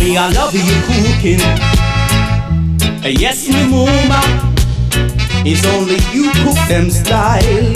Mommy, I love you cooking. Yes, me mama, it's only you cook them style.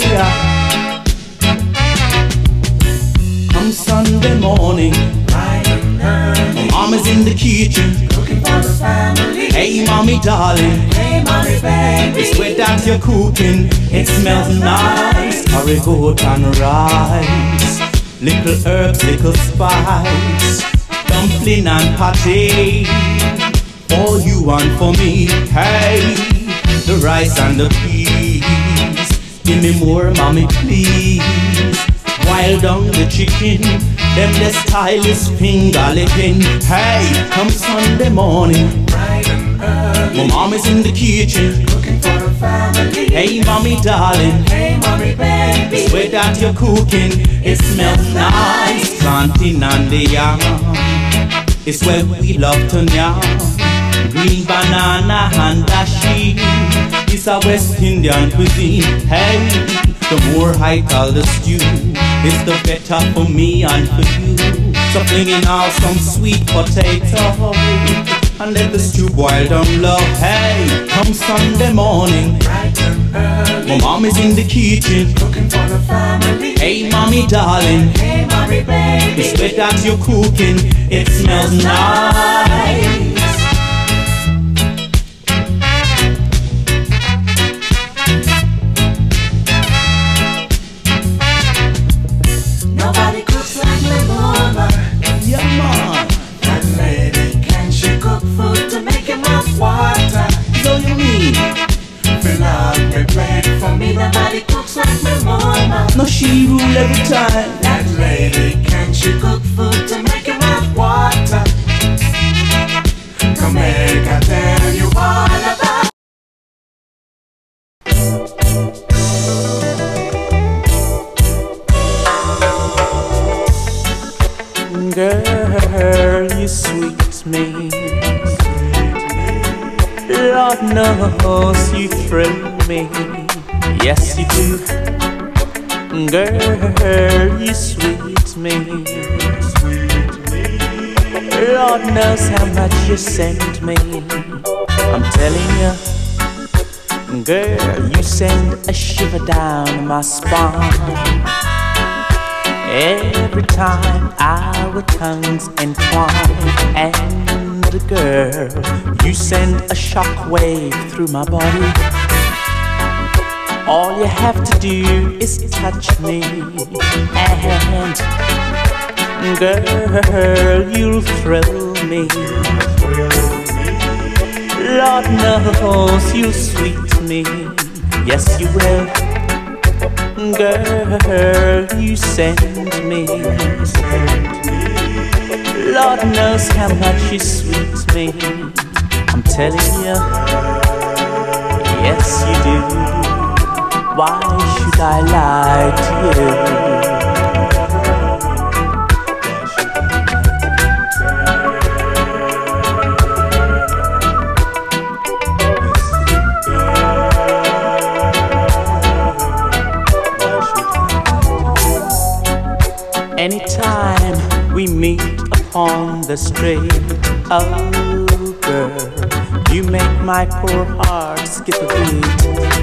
Come Sunday morning, Mama's in the kitchen cooking for the family. Hey mommy darling, hey mommy baby, it's way that you're cooking. It smells nice. Curry goat and rice, little herbs, little spice, dumpling and pate, for you and for me. Hey, the rice and the peas, give me more mommy please. While down the chicken, them the stylish finger licking. Hey, come Sunday morning, bright and early, my mom is in the kitchen cooking for the family. Hey mommy darling, hey mommy baby, it's way that you're cooking. It smells nice. Planting and the yam, it's where we love to yam. Green banana and dashi, it's a West Indian cuisine. Hey, the more I call the stew, it's the better for me and for you. So fling in out some sweet potato and let the stew boil down low. Hey, come Sunday morning, bright and early, my mom is in the kitchen cooking for the family. Hey mommy darling, hey mommy baby, it's way that you're cooking. It smells nice. Nobody cooks like my mama. Yeah man, That lady, can she cook food to make your mouth water? so you mean? Fill out my plate for me. Nobody cooks like my mama. No, she rule every time. That lady, can she cook food to make your mouth water? Come make I tell you all about. Girl, you sweet me. Lord knows you thrill me. Yes, you do. Girl, you sweet me. Lord knows how much you send me. I'm telling you, girl, you send a shiver down my spine. Every time our tongues entwine, and girl, you send a shockwave through my body. All you have to do is touch me, and girl, you'll thrill me. Lord knows you'll sweet me. Yes, you will. Girl, you send me. Lord knows how much you sweet me. I'm telling you, yes you do. Why should I lie to you? Anytime we meet upon the street, oh girl, you make my poor heart skip a beat.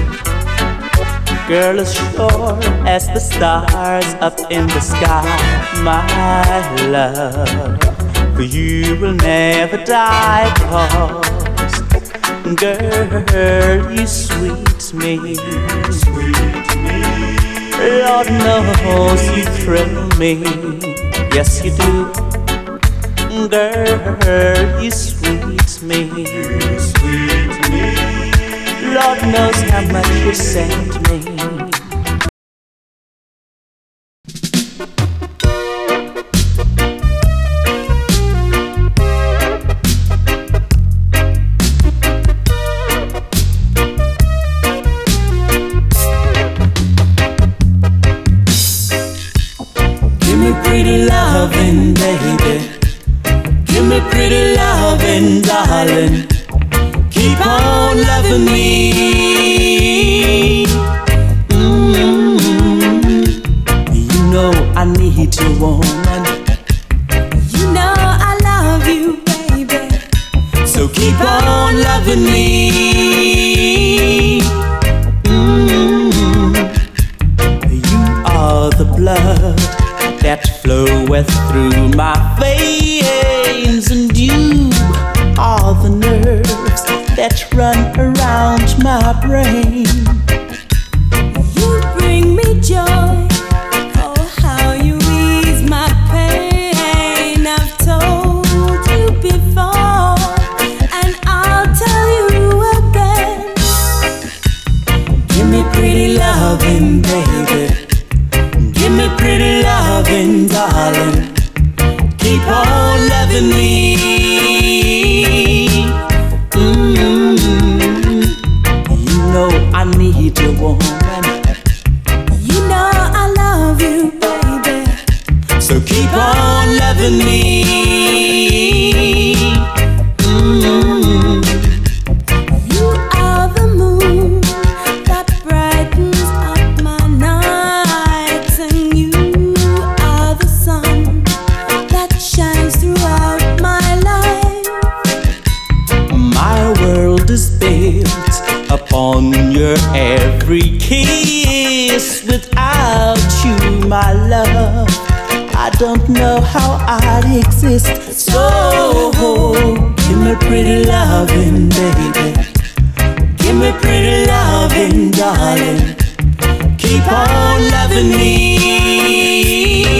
Girl, as sure as the stars up in the sky, my love for you will never die. 'Cause girl, you sweet me. Lord knows you thrill me. Yes you do. Girl, you sweet me. Lord knows how much you send me. Pretty loving, baby. Give me pretty loving, darling. Keep on loving me. You know I need you, woman. You know I love you, baby. around my brain. You bring me joy. Oh, how you ease my pain. I've told you before, and I'll tell you again. Give me pretty loving, baby. Give me pretty loving, darling. Keep on loving me. You know I need you, woman. You know I love you, baby. So keep on loving me. You are the moon that brightens up my nights, and you are the sun that shines throughout my life. My world is built upon your every kiss. Without you, my love, I don't know how I'd exist. So give me pretty loving, baby. Give me pretty loving, darling. Keep on loving me.